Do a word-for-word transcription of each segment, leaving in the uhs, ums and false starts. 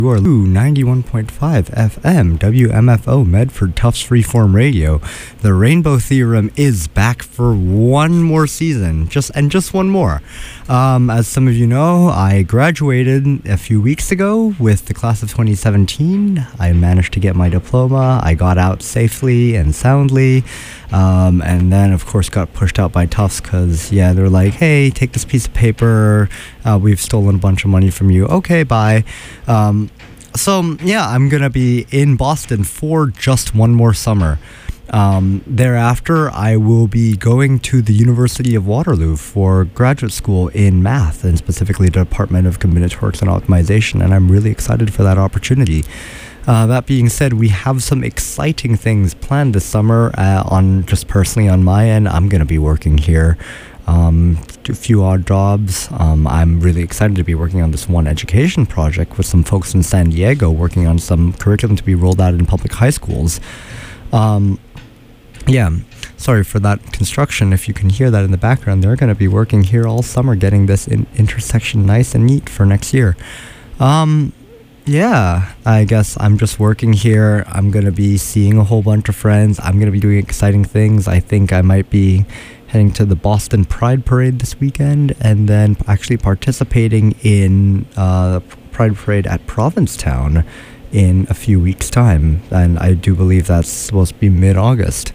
You are ninety-one point five F M, W M F O, Medford Tufts Freeform Radio. The Rainbow Theorem is back for one more season, just and just one more. Um, as some of you know, I graduated a few weeks ago with the class of twenty seventeen. I managed to get my diploma. I got out safely and soundly. Um, and then, of course, got pushed out by Tufts because, yeah, they're like, hey, take this piece of paper. Uh, we've stolen a bunch of money from you. Okay, bye. Um, so, yeah, I'm going to be in Boston for just one more summer. Um, thereafter, I will be going to the University of Waterloo for graduate school in math, and specifically the Department of Combinatorics and Optimization, and I'm really excited for that opportunity. Uh, that being said, we have some exciting things planned this summer. Uh, on just personally on my end, I'm going to be working here, um, a few odd jobs. Um, I'm really excited to be working on this one education project with some folks in San Diego, working on some curriculum to be rolled out in public high schools. Um, yeah, sorry for that construction. If you can hear that in the background, they're going to be working here all summer, getting this in intersection nice and neat for next year. Um... Yeah, I guess I'm just working here. I'm going to be seeing a whole bunch of friends. I'm going to be doing exciting things. I think I might be heading to the Boston Pride Parade this weekend and then actually participating in uh, Pride Parade at Provincetown in a few weeks' time. And I do believe that's supposed to be mid-August.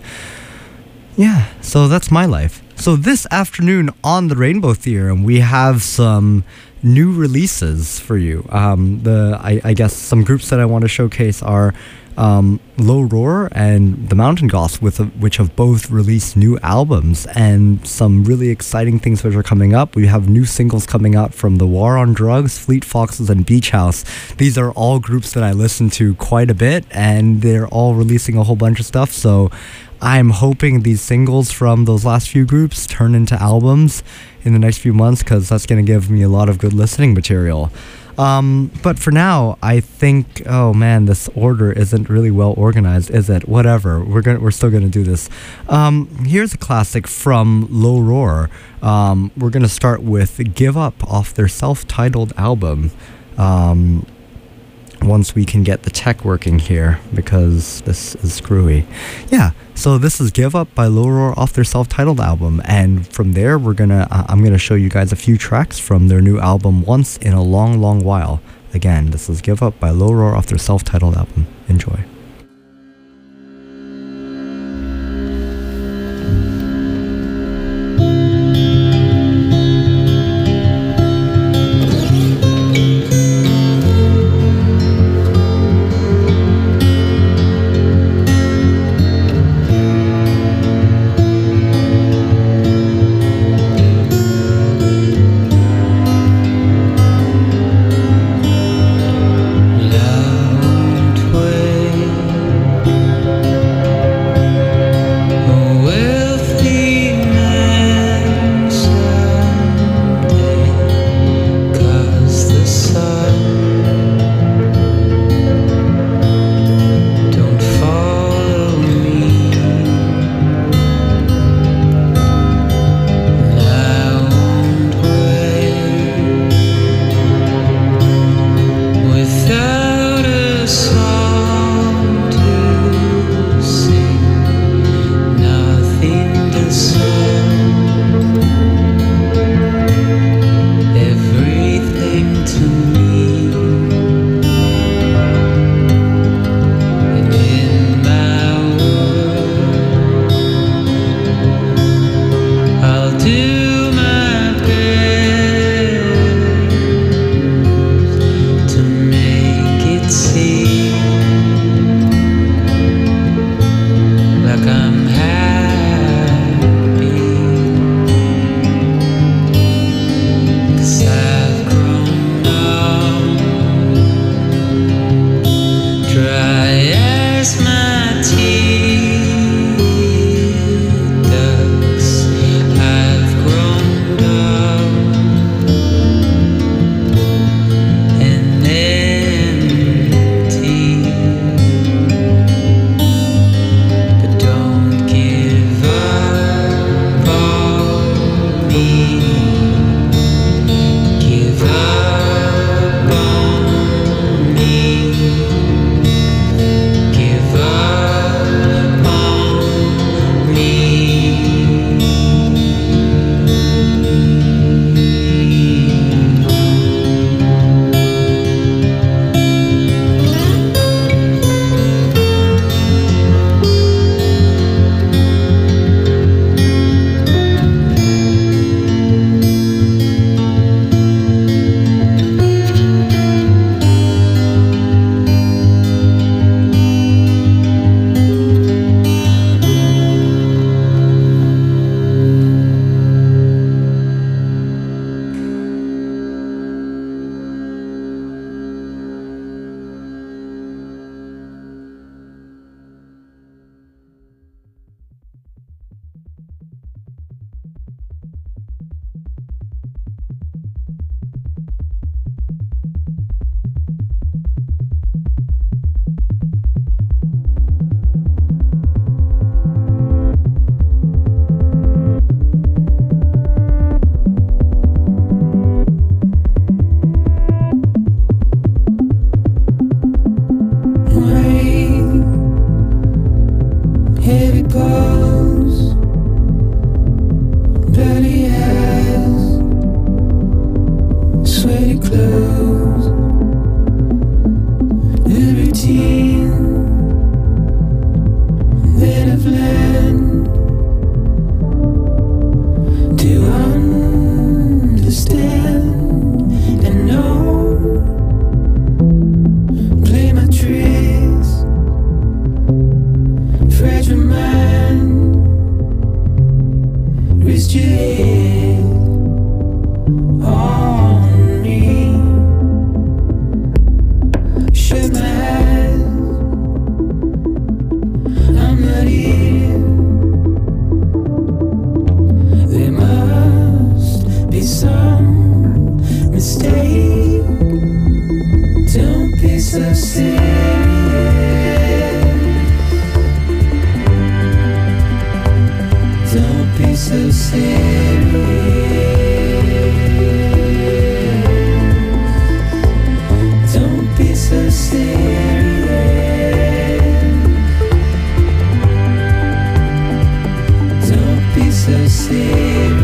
Yeah, so that's my life. So this afternoon on the Rainbow Theorem, we have some new releases for you. Um, the I, I guess some groups that I want to showcase are um, Low Roar and The Mountain Goths, with a, which have both released new albums and some really exciting things which are coming up. We have new singles coming out from The War on Drugs, Fleet Foxes, and Beach House. These are all groups that I listen to quite a bit, and they're all releasing a whole bunch of stuff. So I'm hoping these singles from those last few groups turn into albums in the next few months, because that's going to give me a lot of good listening material. Um, but for now, I think, oh man, this order isn't really well organized, is it? Whatever, we're gonna, we're still gonna do this. Um, here's a classic from Low Roar. Um, we're gonna start with Give Up off their self-titled album. Um, once we can get the tech working here, because this is screwy. Yeah, so this is Give Up by Low Roar off their self-titled album, and from there we're gonna uh, I'm gonna show you guys a few tracks from their new album, Once in a Long Long While. Again, this is Give Up by Low Roar off their self-titled album. Enjoy. Give up on me. so serious. Don't be so serious. Don't be so serious. Don't be so serious.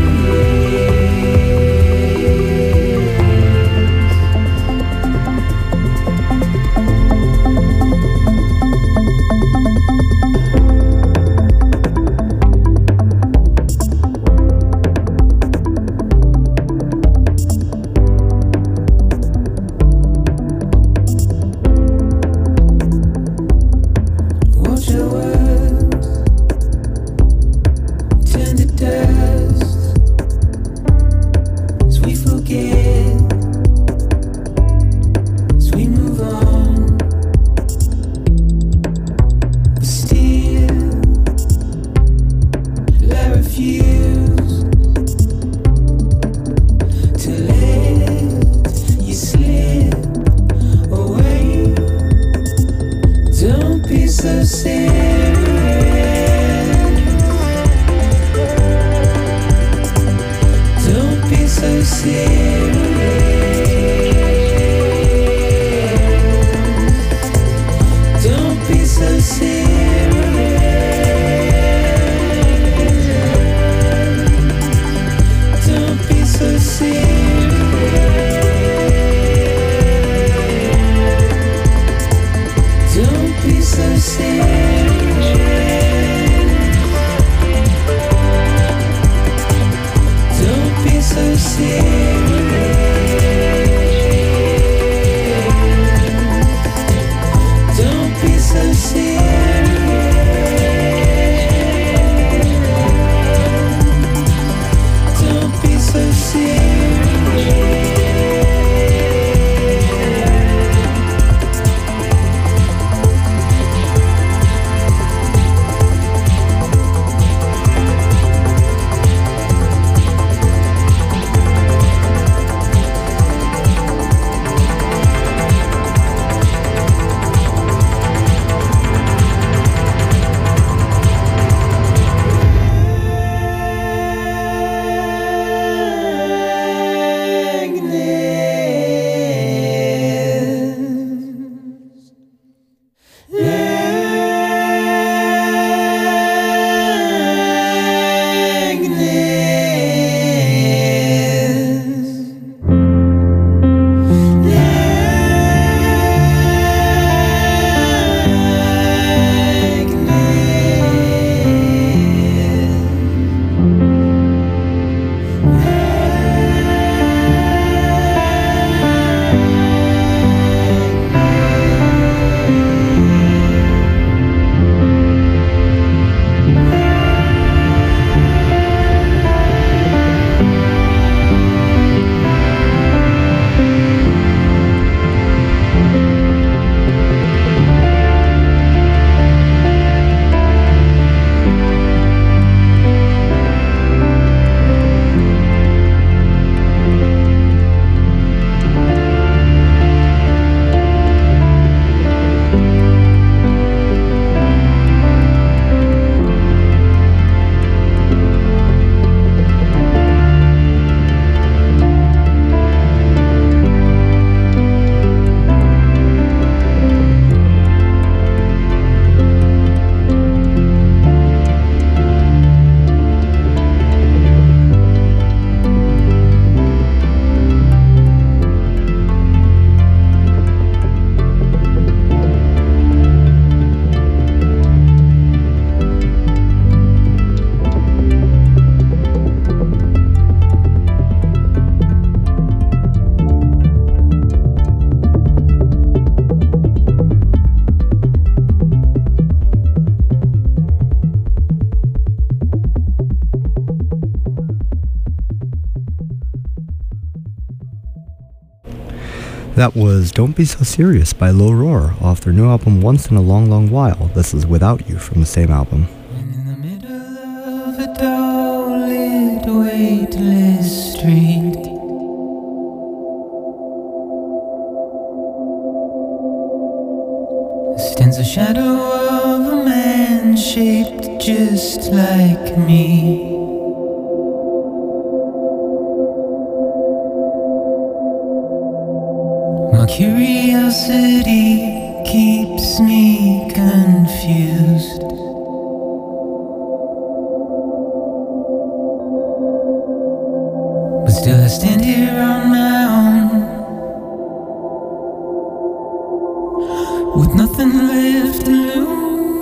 That was Don't Be So Serious by Low Roar off their new album Once in a Long Long While. This is Without You from the same album. In the middle of a dull-lit, weightless street, stands the shadow of a man shaped just like me. My curiosity keeps me confused. But still I stand here on my own, with nothing left to lose.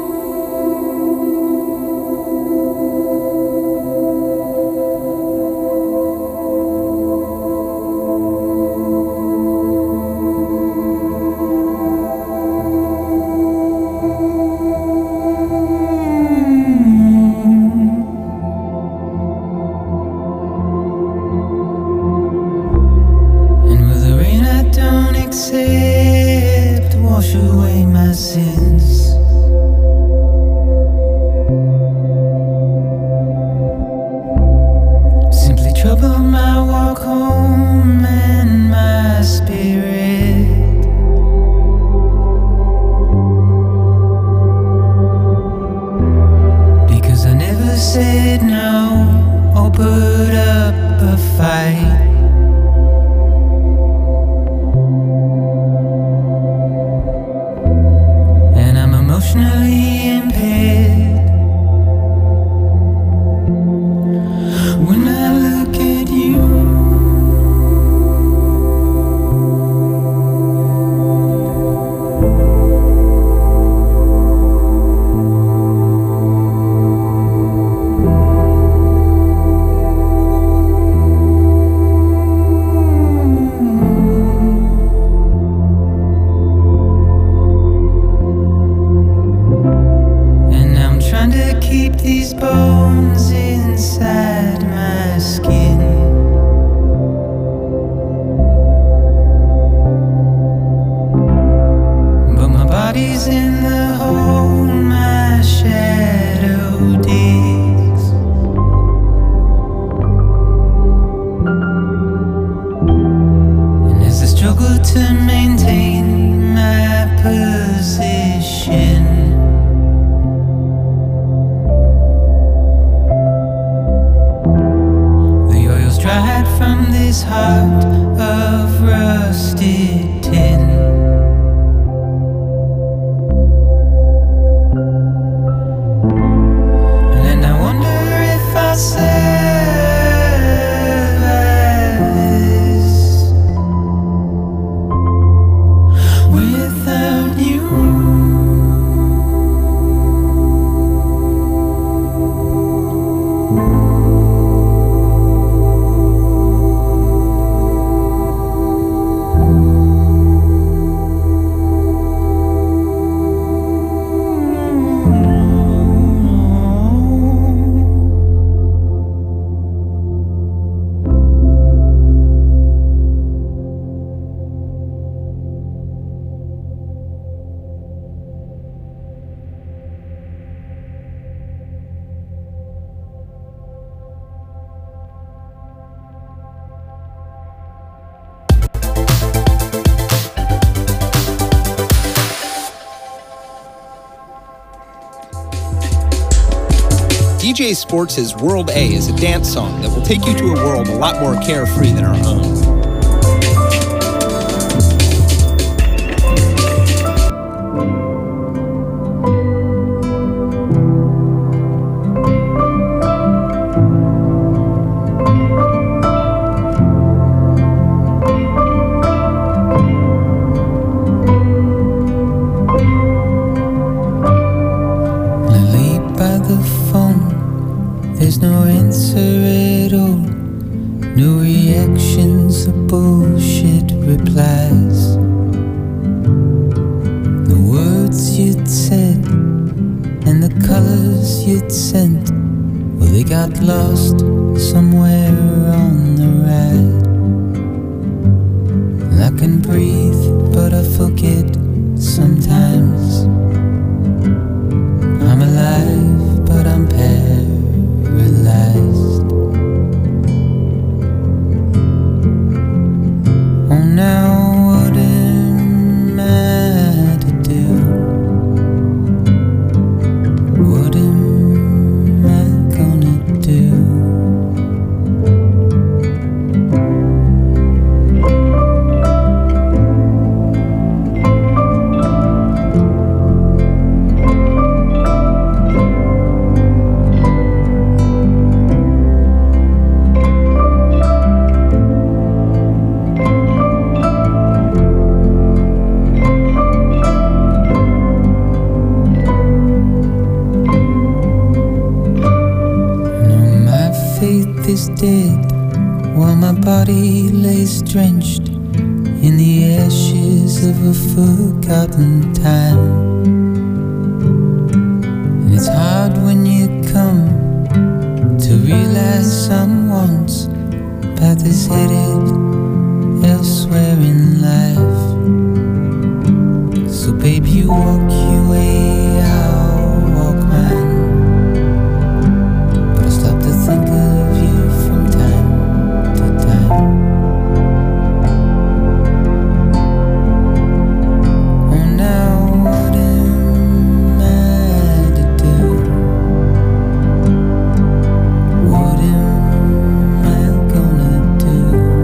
Accept, wash away my sins. Simply trouble my walk home and my spirit. Because I never said no or put up a fight. Emotionally impaired when I look at you. Keep these bones inside my skin. But my body's in the hole my shadow digs. And as I struggle to maintain my position, dried from this heart of rusted tin. And I wonder if I survive this without you. D J Sports' World A is a dance song that will take you to a world a lot more carefree than our own. There's no answer at all, no reactions or bullshit replies. The words you'd said and the colors you'd sent, well, they got lost somewhere on the ride. And I can breathe, but I forget sometimes. I'm alive, but I'm paralyzed. Oh, now what am I to do? dead, while my body lays drenched in the ashes of a forgotten time. And it's hard when you come to realize someone's path is headed elsewhere in life. So babe, you walk your way, I'll walk mine. But I stop to think of you from time to time. Oh, now what am I to do? What am I gonna do?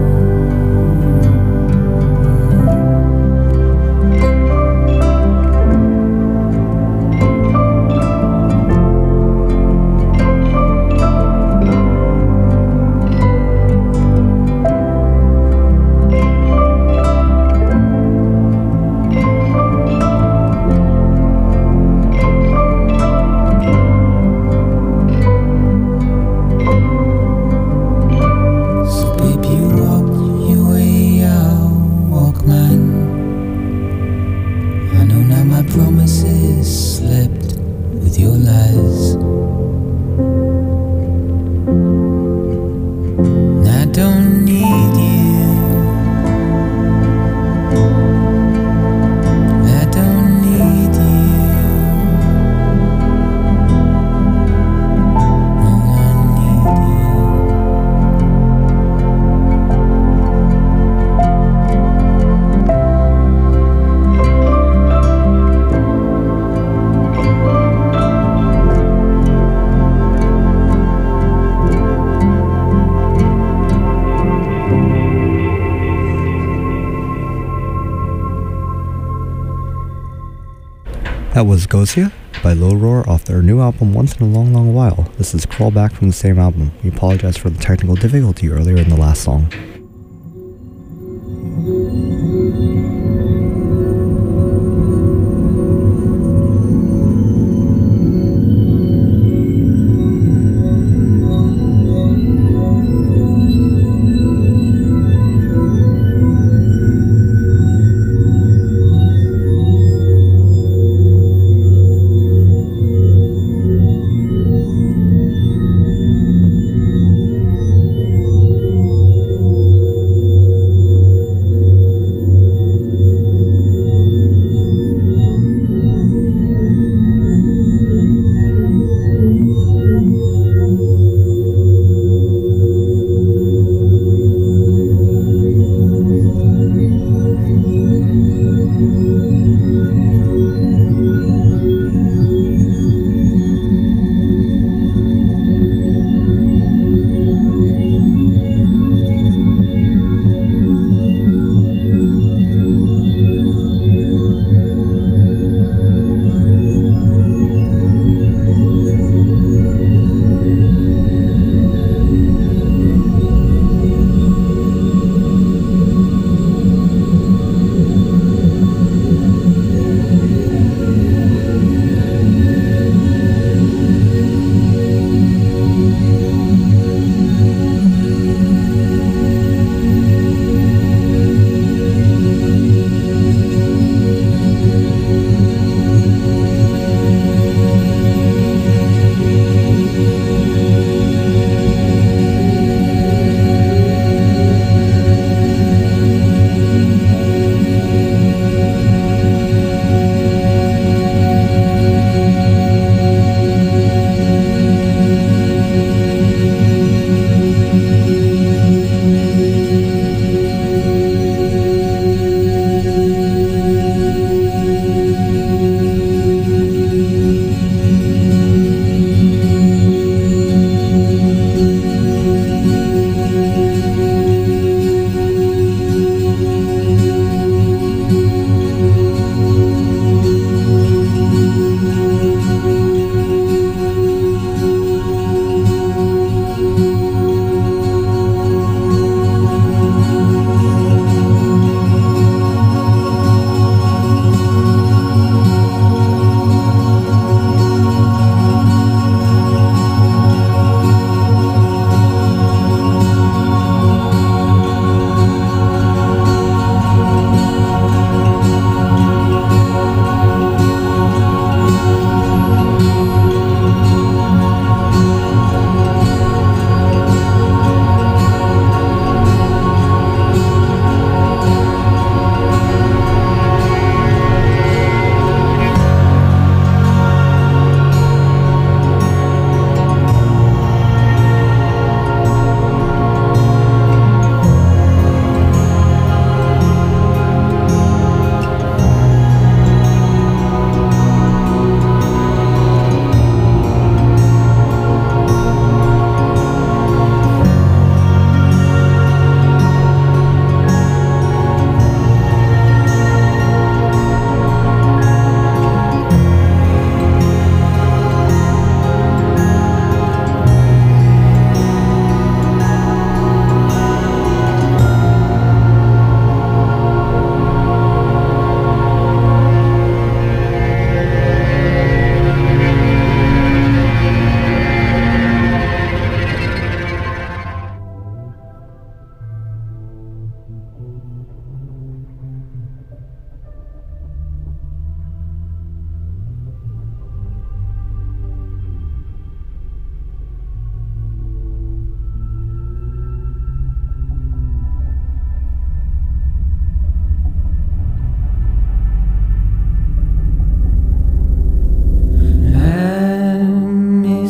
That was Gosia by Low Roar off their new album Once in a Long Long While. This is Crawl Back from the same album. We apologize for the technical difficulty earlier in the last song.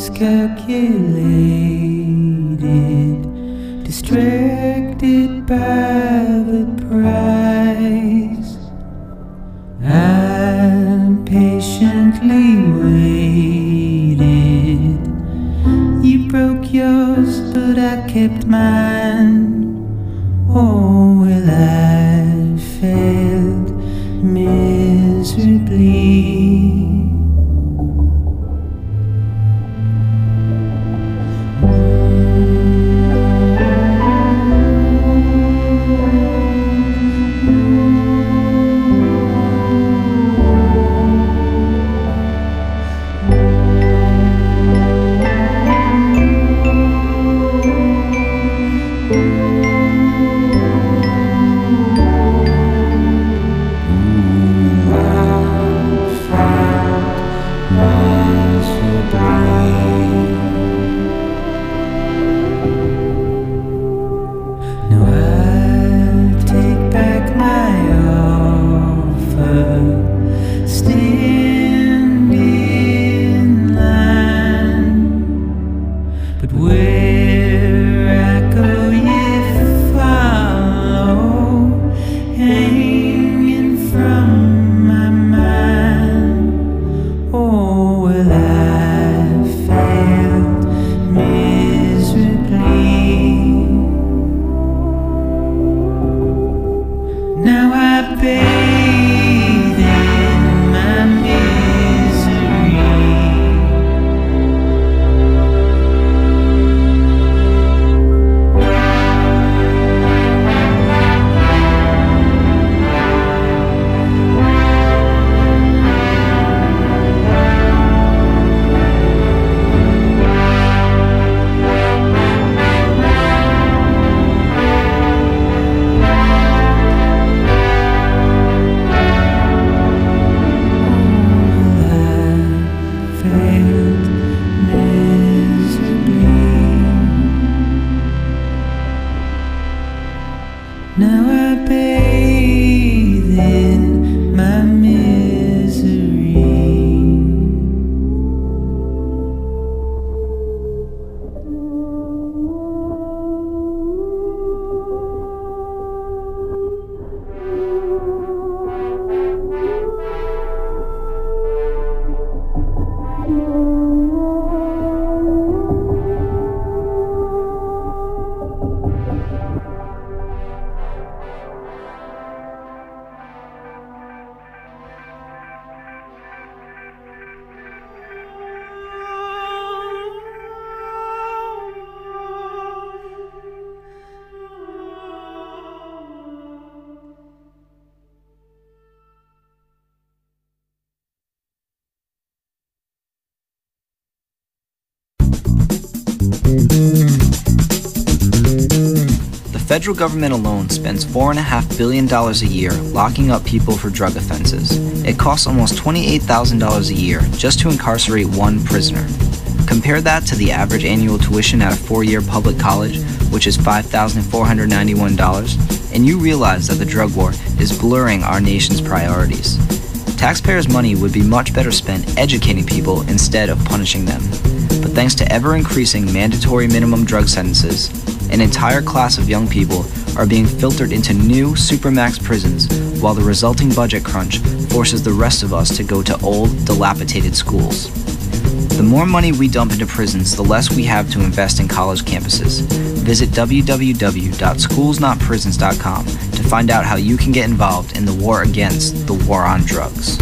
miscalculated, distracted by the price. I patiently waited. You broke yours, but I kept mine. Oh, well, I failed miserably. The federal government alone spends four point five billion dollars a year locking up people for drug offenses. It costs almost twenty-eight thousand dollars a year just to incarcerate one prisoner. Compare that to the average annual tuition at a four-year public college, which is five thousand four hundred ninety-one dollars, and you realize that the drug war is blurring our nation's priorities. Taxpayers' money would be much better spent educating people instead of punishing them. But thanks to ever-increasing mandatory minimum drug sentences, an entire class of young people are being filtered into new supermax prisons, while the resulting budget crunch forces the rest of us to go to old, dilapidated schools. The more money we dump into prisons, the less we have to invest in college campuses. Visit w w w dot schools not prisons dot com to find out how you can get involved in the war against the war on drugs.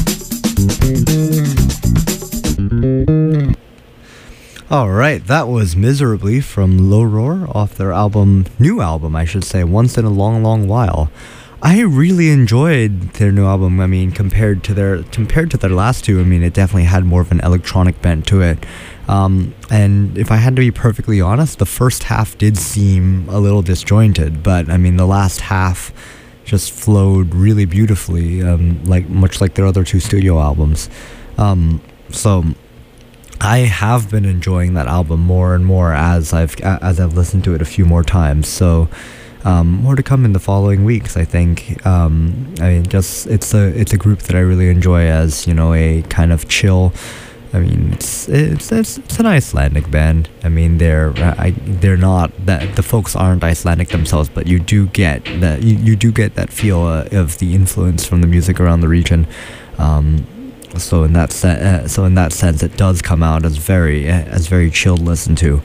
All right, that was Miserably from Low Roar off their album, new album, I should say, Once in a Long, Long While. I really enjoyed their new album. I mean, compared to their compared to their last two, I mean, it definitely had more of an electronic bent to it. Um, and if I had to be perfectly honest, the first half did seem a little disjointed, but I mean, the last half just flowed really beautifully, um, like much like their other two studio albums. Um, so I have been enjoying that album more and more as I've as I've listened to it a few more times. So. Um, more to come in the following weeks, I think. Um, I mean, just it's a it's a group that I really enjoy as, you know, a kind of chill, I mean, it's it's it's, it's an Icelandic band. I mean, they're uh, I, they're not that the folks aren't Icelandic themselves, but you do get that you, you do get that feel uh, of the influence from the music around the region. Um, so in that se- uh, so in that sense, it does come out as very uh, as very chill to listen to.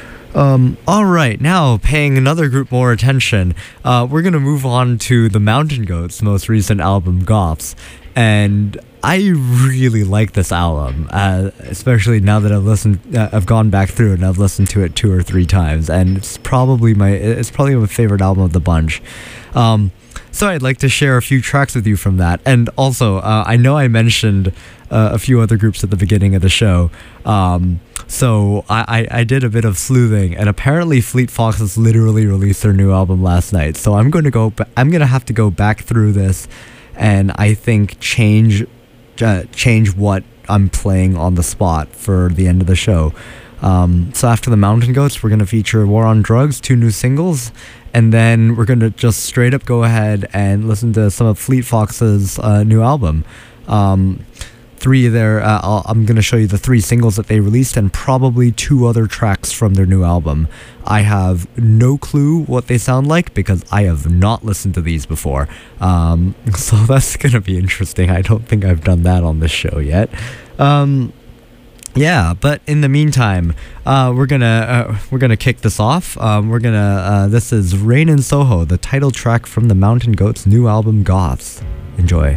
Um, all right, now paying another group more attention, uh, we're gonna move on to the Mountain Goats' most recent album, Goths, and I really like this album, uh, especially now that I've listened, uh, I've gone back through it and I've listened to it two or three times, and it's probably my, it's probably my favorite album of the bunch. Um, so I'd like to share a few tracks with you from that, and also, uh, I know I mentioned uh, a few other groups at the beginning of the show, um, so I, I, I did a bit of sleuthing, and apparently Fleet Foxes literally released their new album last night, so I'm going to go, I'm going to have to go back through this, and I think change Uh, change what I'm playing on the spot for the end of the show. Um, so after the Mountain Goats, we're going to feature War on Drugs, two new singles, and then we're going to just straight up go ahead and listen to some of Fleet Foxes' uh, new album. Um, three of their, uh, I'll, I'm going to show you the three singles that they released and probably two other tracks from their new album. I have no clue what they sound like because I have not listened to these before. Um, so that's going to be interesting. I don't think I've done that on this show yet. Um, yeah, but in the meantime, uh, we're gonna uh, we're gonna kick this off. Um, we're gonna uh, this is Rain in Soho, the title track from the Mountain Goats' new album, Goths. Enjoy.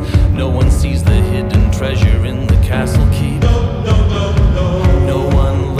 Treasure in the castle keep. No, no, no, no. No one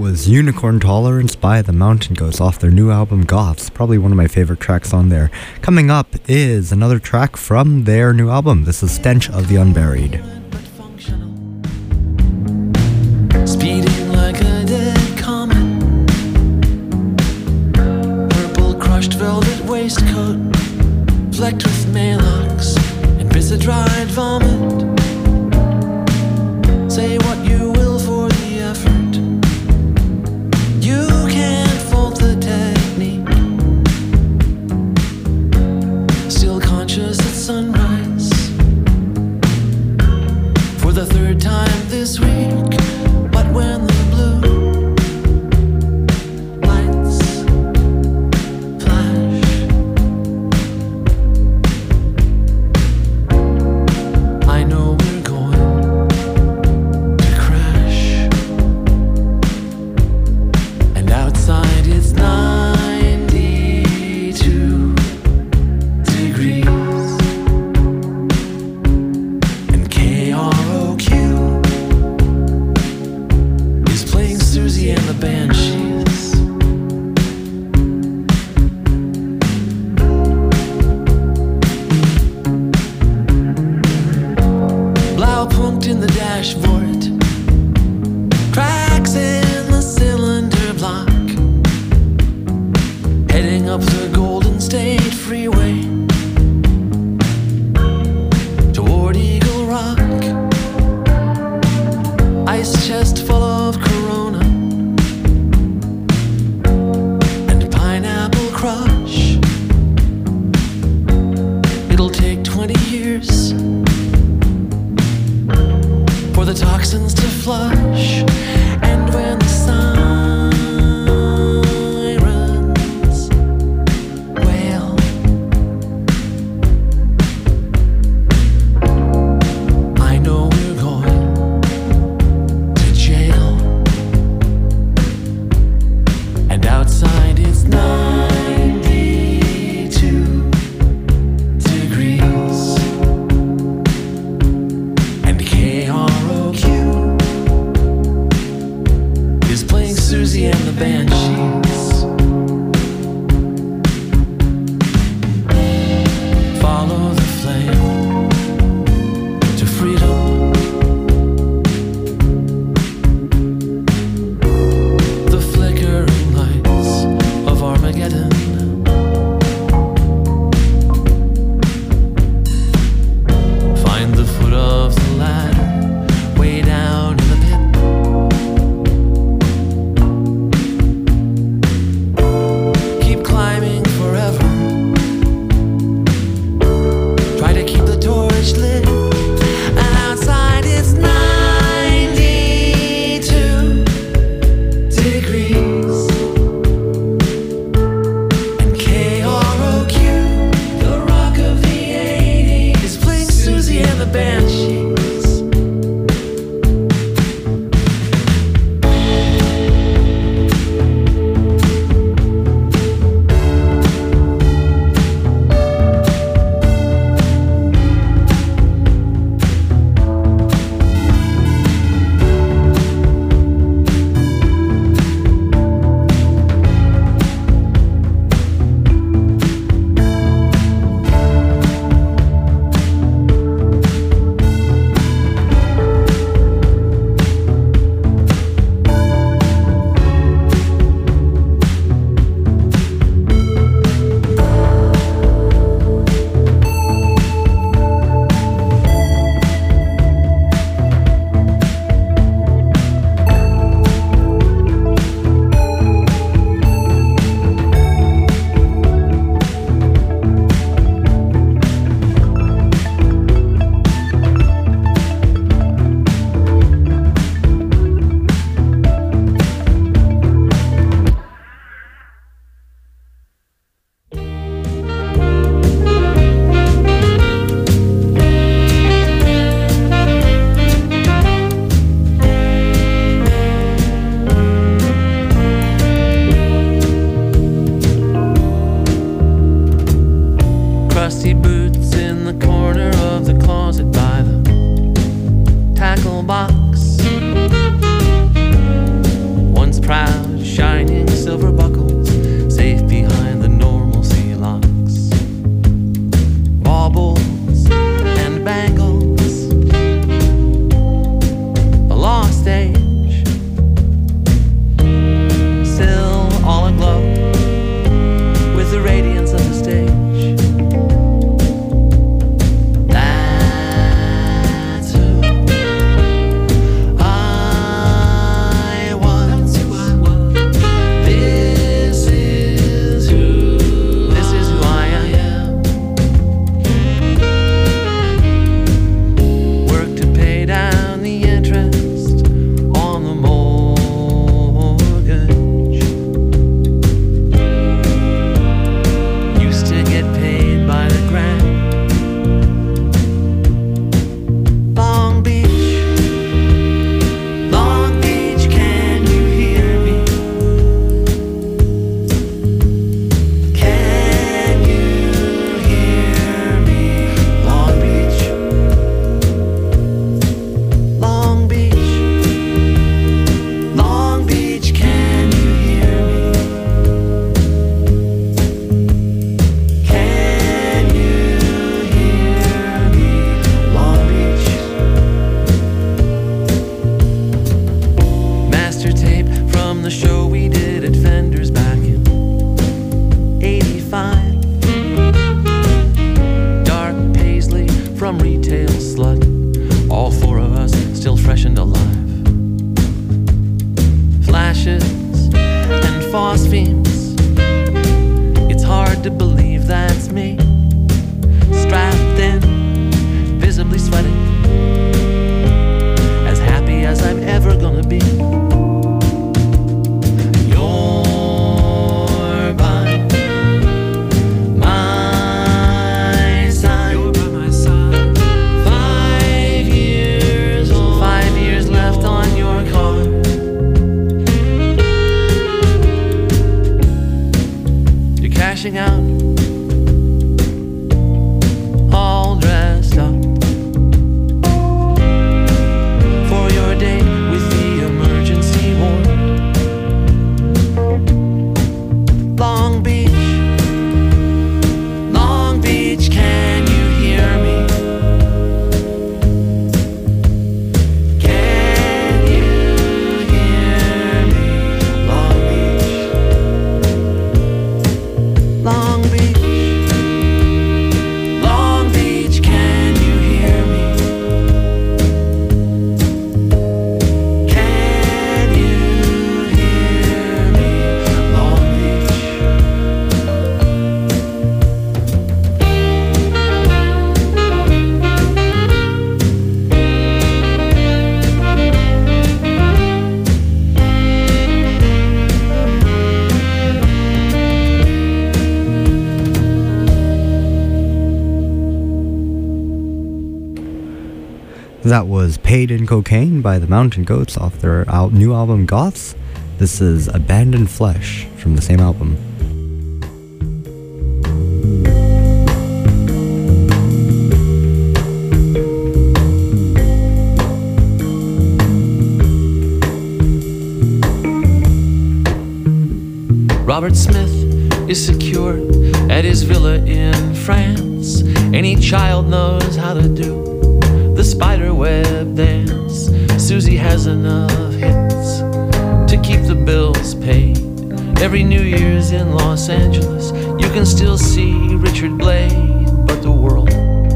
was Unicorn Tolerance by The Mountain Goats off their new album Goths, probably one of my favorite tracks on there. Coming up is another track from their new album. This is Stench of the Unburied. Speeding like a dead comet, purple crushed velvet waistcoat, flecked with Maalox and bits of dried vomit. Say what you will for the effort, you can't fault the technique. Still conscious at sunrise, for the third time this week. But when the blue lights flash, I know we're going to crash. And outside it's ninety-two degrees, and K R O Q is playing Susie and the Banshees. Blaupunkt in the dashboard, cracks in the cylinder block, heading up the Golden State Freeway toward Eagle Rock. Ice chest full of Corona and Pineapple Crush. It'll take twenty years for the toxins to flush. And when the sirens wail, I know we're going to jail. And outside it's ninety-two degrees, and K R O Q is playing Susie and the Banshees. Follow the flame to freedom. The flickering lights of Armageddon. Find the foot of the ladder way down in the pit. Keep climbing forever. Try to keep the torch lit. And outside it's ninety-two degrees, and K R O Q, the rock of the eighties, is playing Susie and the Banshees. Rusty boots in the corner of the closet by the tackle box. Once proud from retail slut. All four of us still fresh and alive. Flashes and phosphenes, it's hard to believe that's me. Strapped in, visibly sweating, as happy as I'm ever gonna be. You're by my side. You're by my side. Five years old. Five years left on your card. You're cashing out, all dressed up, for your date with the emergency ward. Long Beach, Long Beach, can you hear me? Can you hear me? Long Beach, Long Beach, Long Beach, can you hear me? Can you hear me? Long Beach. That was Paid in Cocaine by the Mountain Goats off their al- new album Goths. This is Abandoned Flesh from the same album. Robert Smith is secure at his villa in France. Any child knows how to do the spiderweb dance. Susie has enough hits to keep the bills paid. Every New Year's in Los Angeles, you can still see Richard Blade, but the world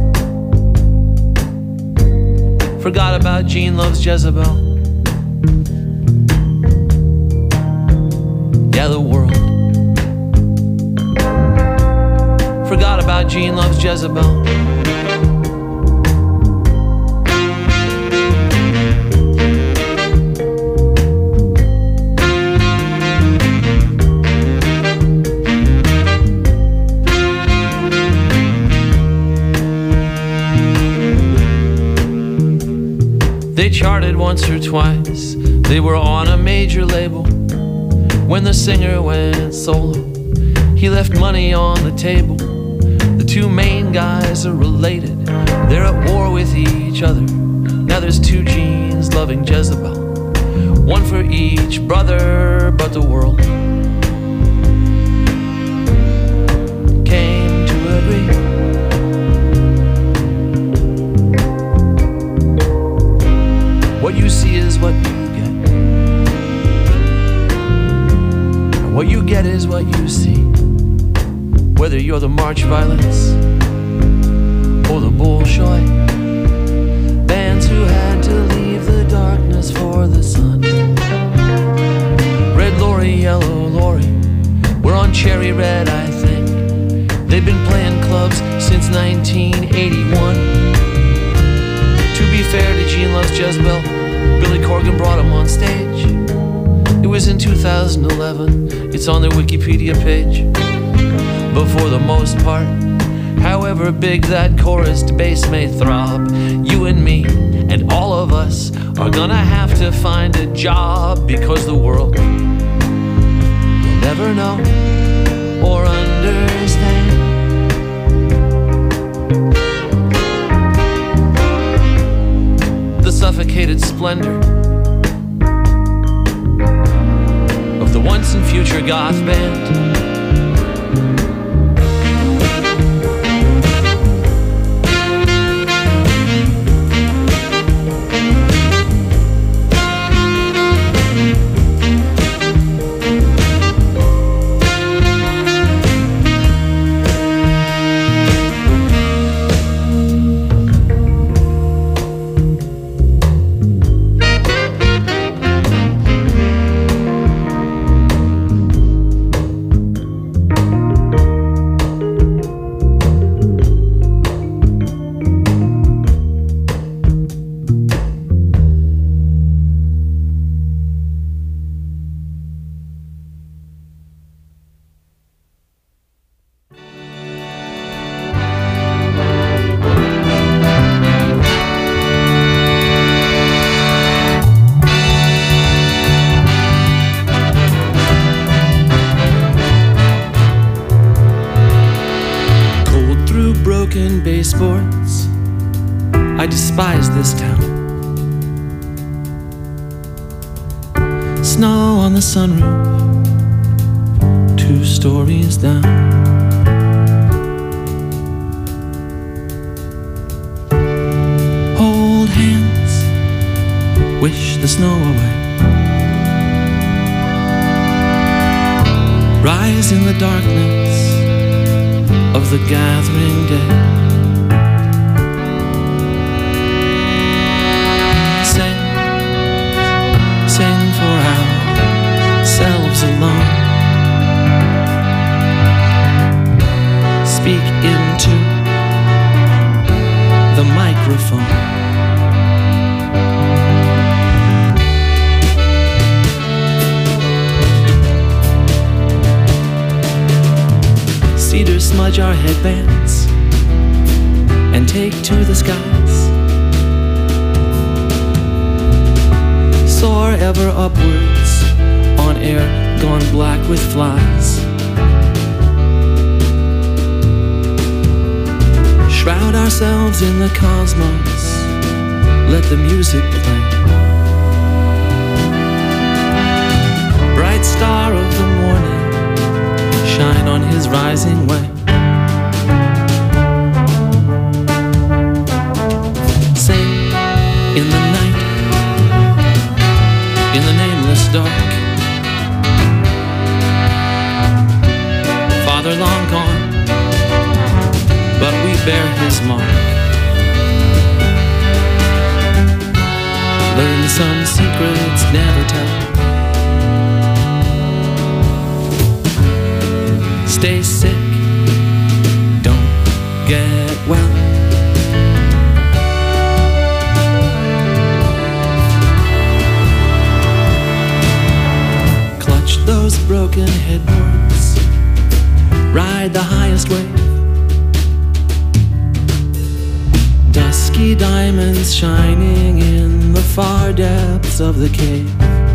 forgot about Gene Loves Jezebel. Yeah, the world forgot about Gene Loves Jezebel. They charted once or twice, they were on a major label. When the singer went solo, he left money on the table. The two main guys are related, they're at war with each other. Now there's two Genes loving Jezebel, one for each brother, but the world came to agree. What you see is what you get, and what you get is what you see. Whether you're the March Violets or the Bolshoi bands who had to leave the darkness for the sun. Red Lorry, Yellow Lorry, we're on Cherry Red, I think. They've been playing clubs since nineteen eighty-one. To be fair to Gene Loves Jezebel, Billy Corgan brought him on stage. It was in two thousand eleven, it's on their Wikipedia page. But for the most part, however big that chorus bass may throb, you and me and all of us are gonna have to find a job, because the world will never know or understand the suffocated splendor of the once and future goth band. broken baseboards. I despise this town. Snow on the sunroof, two stories down. Hold hands, wish the snow away. Rise in the darkness of the gathering day. Sing, sing for ourselves alone. Speak into the microphone. Cedars smudge our headbands and take to the skies. Soar ever upwards on air gone black with flies. Shroud ourselves in the cosmos, let the music play. Bright star of the morning, shine on his rising way. Sing in the night, in the nameless dark. Father long gone, but we bear his mark. Learn some secrets never tell. Stay sick, don't get well. Clutch those broken headboards, ride the highest wave. Dusky diamonds shining in the far depths of the cave.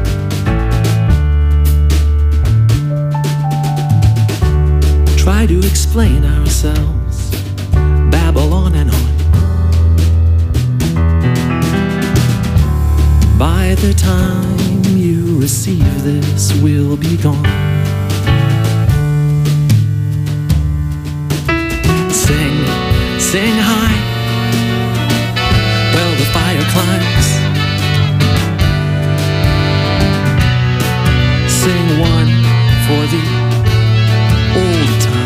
Try to explain ourselves, babble on and on. By the time you receive this, we'll be gone. Sing, sing high, well the fire climbs. Sing one for the old times.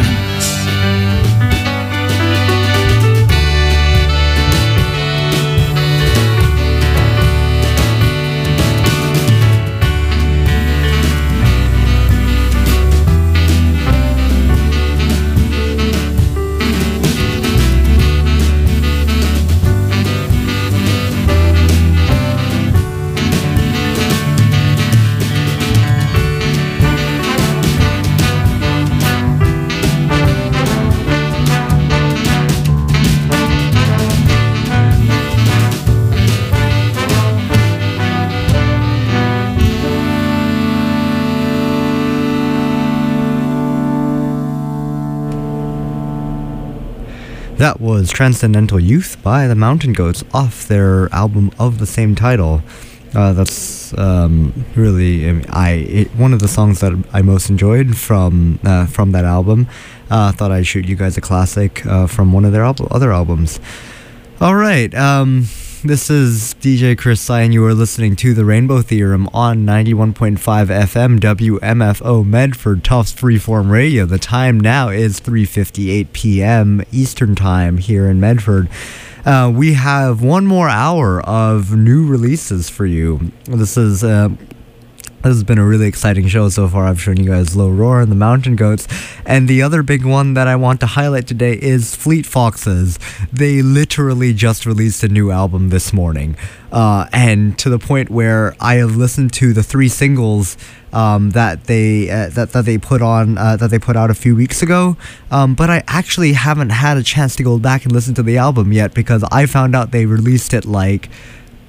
That was Transcendental Youth by the Mountain Goats off their album of the same title. Uh, that's um, really I, mean, I it, one of the songs that I most enjoyed from uh, from that album. I uh, thought I'd shoot you guys a classic uh, from one of their al- other albums. All right, um, this is D J Chris Sai, and you are listening to The Rainbow Theorem on ninety-one point five F M W M F O Medford Tufts Freeform Radio. The time now is three fifty-eight p.m. Eastern Time here in Medford. Uh, we have one more hour of new releases for you. This is... Uh, This has been a really exciting show so far. I've shown you guys Low Roar and the Mountain Goats. And the other big one that I want to highlight today is Fleet Foxes. They literally just released a new album this morning. Uh, and to the point where I have listened to the three singles um, that they uh, that, that they put on uh, that they put out a few weeks ago. Um, but I actually haven't had a chance to go back and listen to the album yet because I found out they released it like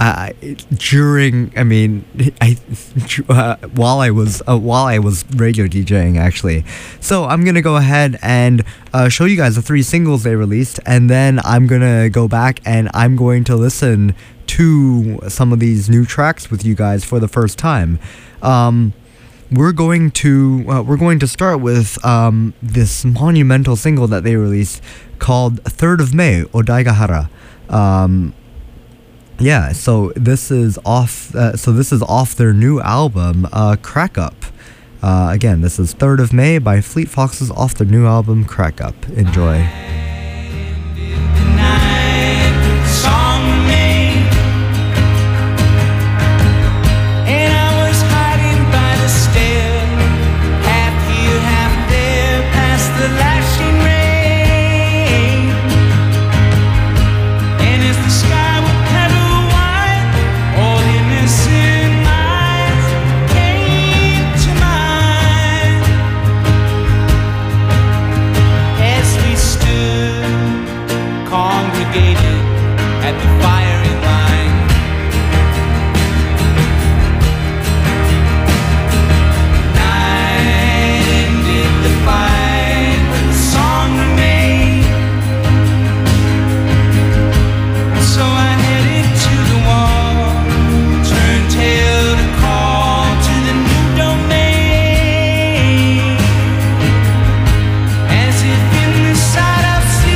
I during I mean I uh, while I was uh, while I was radio DJing actually. So I'm gonna go ahead and uh, show you guys the three singles they released, and then I'm gonna go back and I'm going to listen to some of these new tracks with you guys for the first time. Um, we're going to uh, we're going to start with um, this monumental single that they released called third of May, Odaigahara. Um, yeah, so this is off. Uh, so this is off their new album, uh, Crack Up. Uh, again, this is third of May by Fleet Foxes off their new album, Crack Up. Enjoy.